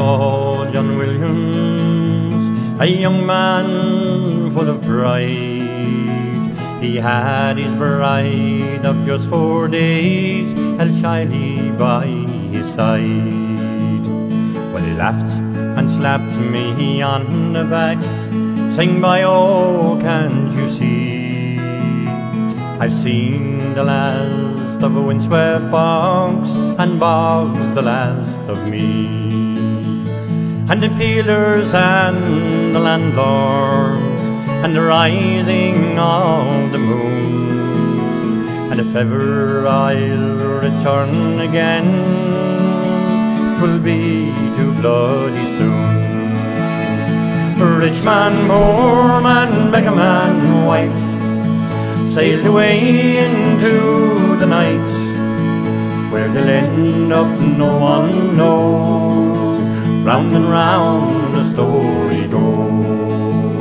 saw John Williams, a young man full of pride. He had his bride of just 4 days held shyly by his side. Well, he laughed and slapped me on the back, saying, "By oh, can't you see, I've seen the last of a windswept bogs, and bogs the last of me. And the peelers and the landlords, and the rising of the moon, and if ever I'll return again, 'twill be too bloody soon." Rich man, poor man, beggar man, wife, sailed away into the night. Where they'll end up no one knows, round and round the story goes.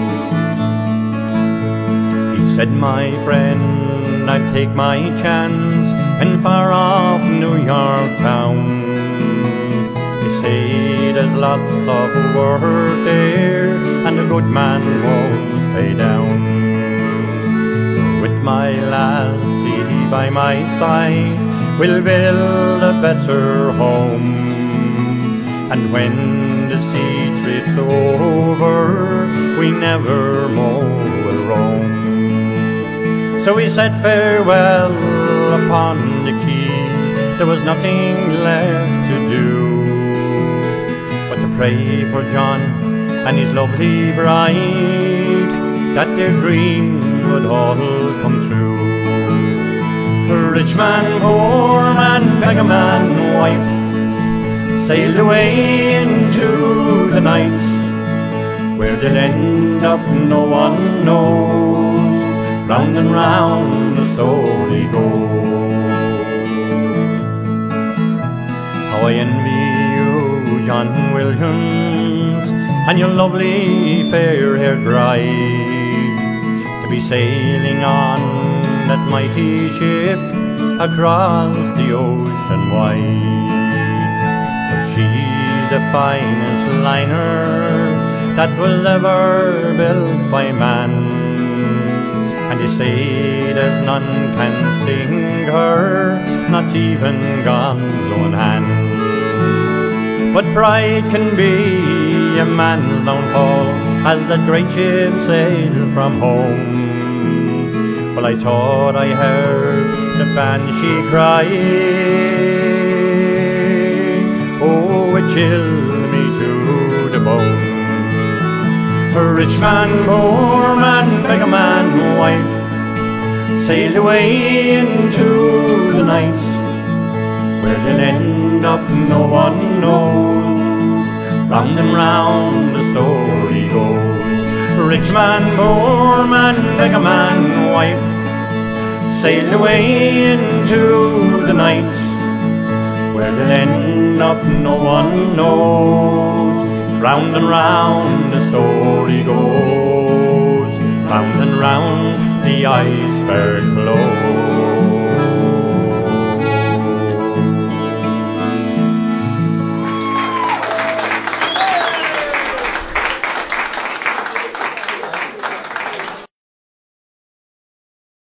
He said, "My friend, I'll take my chance in far off New York town. They say there's lots of work there, and a good man won't stay down. With my lassie by my side, we'll build a better home, and when the sea trip's over, we never more will roam." So we said farewell upon the quay. There was nothing left to do but to pray for John and his lovely bride, that their dream would all come true. Rich man, poor man, beggar man, wife, sailed away into the night. Where they'll end up no one knows, round and round the story goes. How I envy you, John Williams, and your lovely fair-haired bride, to be sailing on that mighty ship across the ocean wide. For she's the finest liner that was ever built by man, and they say there's none can sing her, not even God's own hand. But pride can be a man's downfall, as that great ship sailed from home. Well, I thought I heard the banshee cry, oh, it chilled me to the bone. A rich man, poor man, beggar man, wife, sailed away into the night. Where they'll end up no one knows, round and round the story goes. Rich man, poor man, beggar man, wife, sailed away into the night. Where they'll end up no one knows, round and round the story goes. Round and round the iceberg flows.